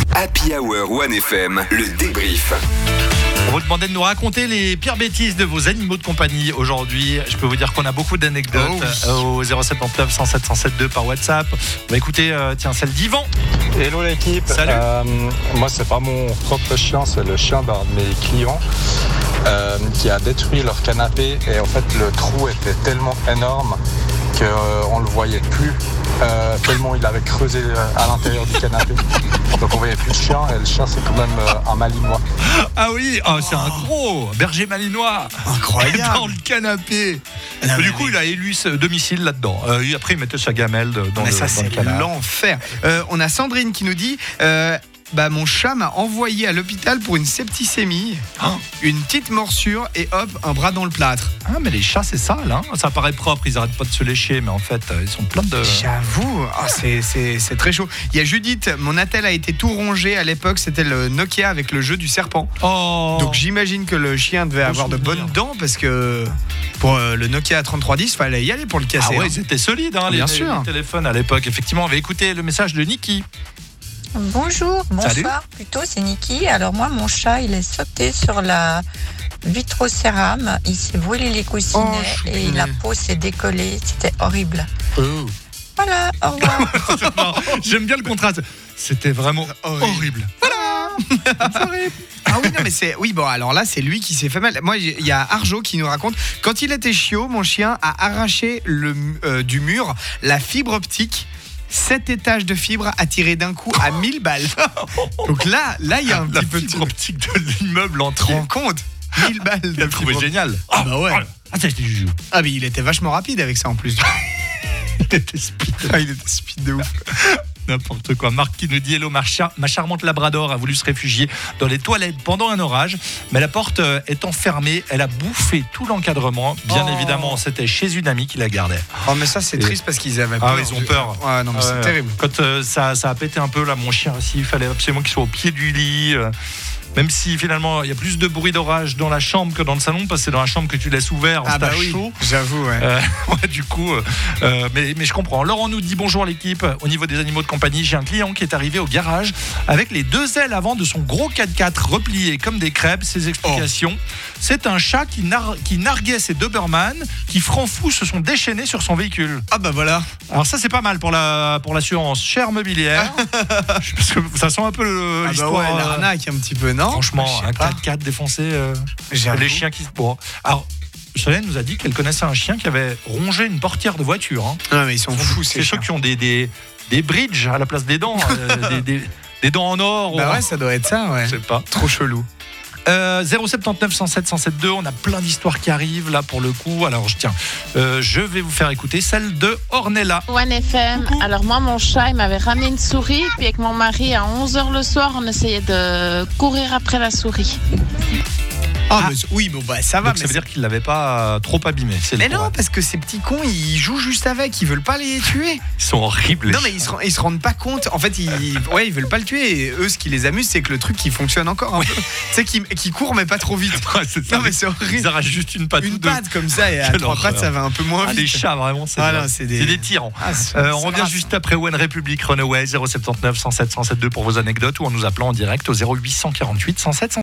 Happy Hour 1FM, le débrief. On vous demandait de nous raconter les pires bêtises de vos animaux de compagnie aujourd'hui. Je peux vous dire qu'on a beaucoup d'anecdotes au 079 107 107 par WhatsApp. On va écouter celle d'Yvan. Hello l'équipe. Salut. Moi c'est pas mon propre chien, c'est le chien d'un de mes clients qui a détruit leur canapé et en fait le trou était tellement énorme qu'on le voyait plus tellement il avait creusé à l'intérieur du canapé. Donc on voyait plus le chien et le chien c'est quand même un malinois. Ah oui, c'est un gros berger malinois. Incroyable. Dans le canapé. Du coup, il a élu ce domicile là-dedans. Après, il mettait sa gamelle dans le canard. L'enfer. On a Sandrine qui nous dit mon chat m'a envoyé à l'hôpital pour une septicémie, une petite morsure et hop, un bras dans le plâtre. Ah, mais les chats, c'est sale, hein. Ça paraît propre, ils arrêtent pas de se lécher, mais en fait, ils sont pleins de... J'avoue, c'est très chaud. Il y a Judith, mon attel a été tout rongé à l'époque, c'était le Nokia avec le jeu du serpent. Oh. Donc j'imagine que le chien devait avoir de bonnes dents parce que pour le Nokia 3310, fallait y aller pour le casser. Ah ouais, c'était solide, hein, Bien les sûr. téléphones à l'époque. Effectivement, on va écouter le message de Niki. Bonjour, bonsoir plutôt, c'est Niki. Alors moi, mon chat, il est sauté sur la vitrocérame, il s'est brûlé les coussinets et la peau s'est décollée, c'était horrible. Voilà, au revoir. J'aime bien le contraste. C'était vraiment horrible. Ah oui, non, mais alors là, c'est lui qui s'est fait mal. Moi, il y a Arjo qui nous raconte quand il était chiot, mon chien a arraché du mur la fibre optique. 7 étages de fibre attirés d'un coup à 1000 balles. Donc là, il y a un petit peu de fibre optique de l'immeuble Tu te rends compte 1000 balles de fibre optique. Génial. Ah bah ouais. C'était Juju. Ah mais il était vachement rapide avec ça en plus. Il était speed. Il était speed de ouf. N'importe quoi. Marc qui nous dit hello, ma charmante Labrador a voulu se réfugier dans les toilettes pendant un orage, mais la porte étant fermée, elle a bouffé tout l'encadrement. Bien évidemment, c'était chez une amie qui la gardait. Oh mais ça c'est triste parce qu'ils avaient peur. Ah ils ont peur. Ouais, non mais c'est terrible. Quand ça a pété un peu là, mon chien aussi, il fallait absolument qu'il soit au pied du lit. Même si finalement il y a plus de bruit d'orage dans la chambre que dans le salon, parce que c'est dans la chambre que tu laisses ouvert, chaud. J'avoue, ouais. Du coup, mais je comprends. Laurent nous dit bonjour l'équipe. Au niveau des animaux de compagnie, j'ai un client qui est arrivé au garage avec les 2 ailes avant de son gros 4x4 repliées comme des crêpes. Ses explications, c'est un chat qui narguait ses Doberman qui francs fous se sont déchaînés sur son véhicule. Ah bah voilà. Alors ça c'est pas mal pour l'assurance chère mobilière. Parce que ça sent un peu l'histoire. Bah ouais, l'arnaque un petit peu. Non, franchement, un 4x4 défoncé, les chiens qui se... Bon. Alors, Solène nous a dit qu'elle connaissait un chien qui avait rongé une portière de voiture. Hein. Non, mais ils sont fous, c'est ceux qui ont des bridges à la place des dents, des dents en or. Bah ouais, ça doit être ça, ouais. Je sais pas. Trop chelou. 079 107 107 on a plein d'histoires qui arrivent là pour le coup. Alors je vais vous faire écouter celle de Ornella. 1FM. Alors moi mon chat il m'avait ramené une souris, puis avec mon mari à 11h le soir on essayait de courir après la souris. Mais oui, bon ça va. Donc ça veut dire qu'ils l'avaient pas trop abîmé. Mais non, parce que ces petits cons, ils jouent juste avec, ils veulent pas les tuer. Ils sont horribles. Non, mais ils se rendent pas compte. En fait, ils veulent pas le tuer. Et eux, ce qui les amuse, c'est que le truc, il fonctionne encore un peu. Tu sais, qui court, mais pas trop vite. C'est ça. Non, mais c'est horrible. Ils arrachent juste une patte. Une patte comme ça, et à 3 pattes, ça va un peu moins vite. Les chats, vraiment, c'est des tyrans. On revient juste après One Republic Runaway, 079 107 107 pour vos anecdotes ou en nous appelant en direct au 0848 107 107.